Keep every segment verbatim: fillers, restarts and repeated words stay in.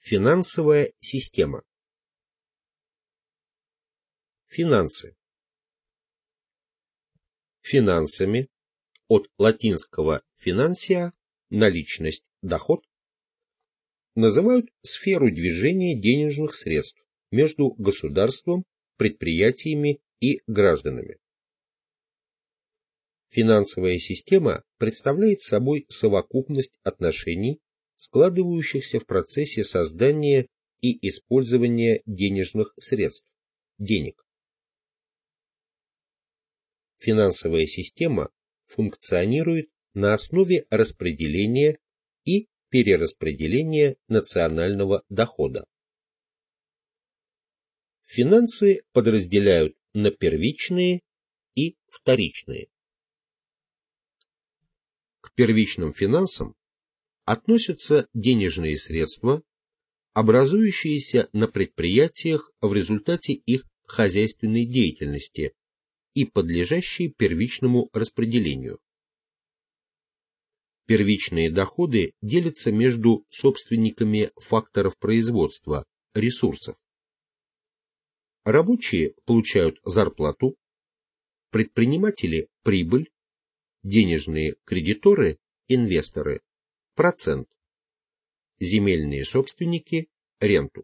Финансовая система. Финансы. Финансами, от латинского financia – наличность, доход, называют сферу движения денежных средств между государством, предприятиями и гражданами. Финансовая система представляет собой совокупность отношений, складывающихся в процессе создания и использования денежных средств, денег. Финансовая система функционирует на основе распределения и перераспределения национального дохода. Финансы подразделяют на первичные и вторичные. К первичным финансам относятся денежные средства, образующиеся на предприятиях в результате их хозяйственной деятельности и подлежащие первичному распределению. Первичные доходы делятся между собственниками факторов производства, ресурсов. Рабочие получают зарплату, предприниматели – прибыль, денежные кредиторы, инвесторы – процент, земельные собственники – ренту.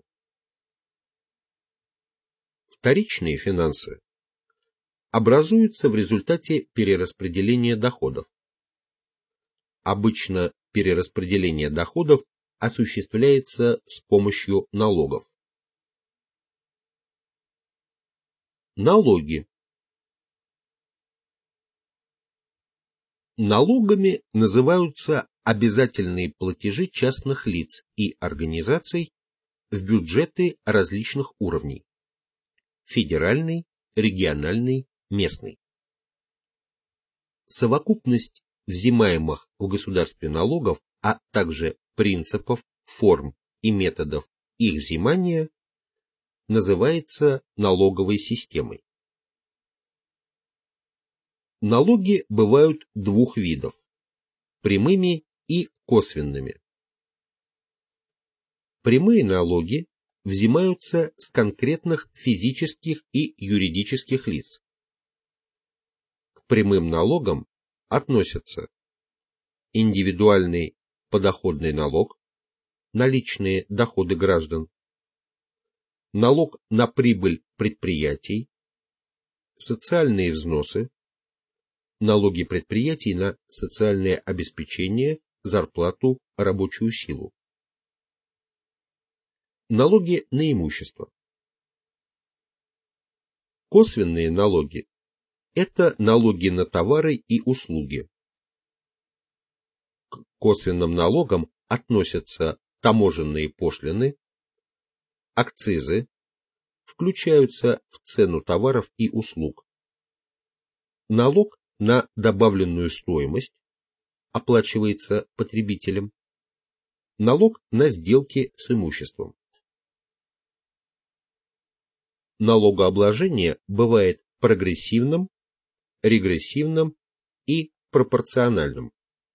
Вторичные финансы образуются в результате перераспределения доходов. Обычно перераспределение доходов осуществляется с помощью налогов. Налоги. Налогами называются обязательные платежи частных лиц и организаций в бюджеты различных уровней – федеральный, региональный, местный. Совокупность взимаемых в государстве налогов, а также принципов, форм и методов их взимания называется налоговой системой. Налоги бывают двух видов – прямыми и косвенными. Прямые налоги взимаются с конкретных физических и юридических лиц. К прямым налогам относятся индивидуальный подоходный налог, наличные доходы граждан, налог на прибыль предприятий, социальные взносы, налоги предприятий на социальное обеспечение, зарплату, рабочую силу, налоги на имущество. Косвенные налоги – это налоги на товары и услуги. К косвенным налогам относятся таможенные пошлины, акцизы, включаются в цену товаров и услуг, налог на добавленную стоимость, оплачивается потребителем, налог на сделки с имуществом. Налогообложение бывает прогрессивным, регрессивным и пропорциональным.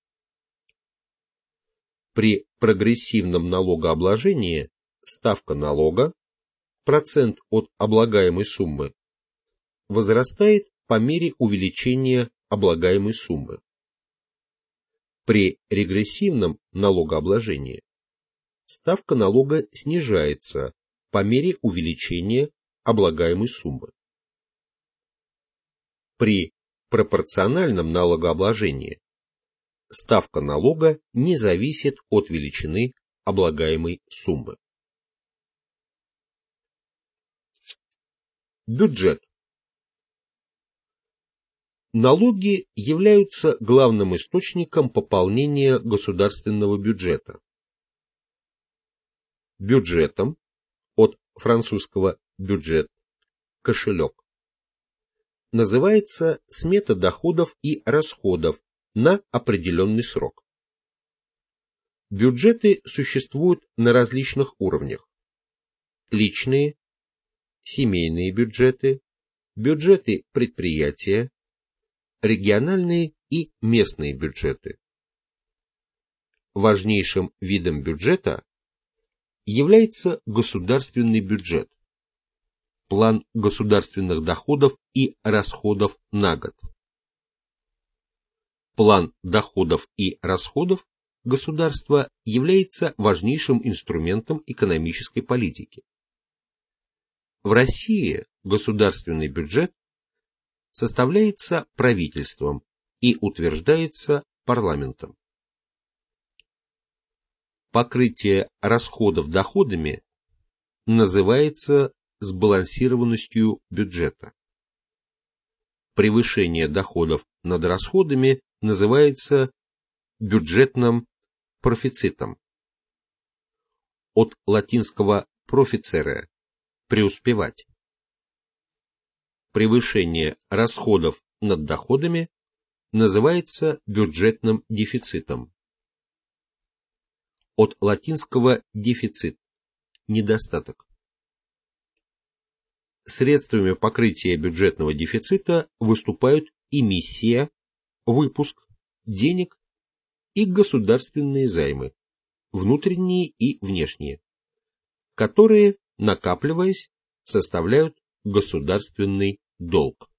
При прогрессивном налогообложении ставка налога, процент от облагаемой суммы, возрастает по мере увеличения облагаемой суммы. При регрессивном налогообложении ставка налога снижается по мере увеличения облагаемой суммы. При пропорциональном налогообложении ставка налога не зависит от величины облагаемой суммы. Бюджет. Налоги являются главным источником пополнения государственного бюджета. Бюджетом, от французского бюджет – кошелек, называется смета доходов и расходов на определенный срок. Бюджеты существуют на различных уровнях: личные, семейные бюджеты, бюджеты предприятия, региональные и местные бюджеты. Важнейшим видом бюджета является государственный бюджет, план государственных доходов и расходов на год. План доходов и расходов государства является важнейшим инструментом экономической политики. В России государственный бюджет составляется правительством и утверждается парламентом. Покрытие расходов доходами называется сбалансированностью бюджета. Превышение доходов над расходами называется бюджетным профицитом. От латинского proficere – преуспевать. Превышение расходов над доходами называется бюджетным дефицитом. От латинского дефицит – недостаток. Средствами покрытия бюджетного дефицита выступают эмиссия, выпуск денег и государственные займы, внутренние и внешние, которые, накапливаясь, составляют государственный долг.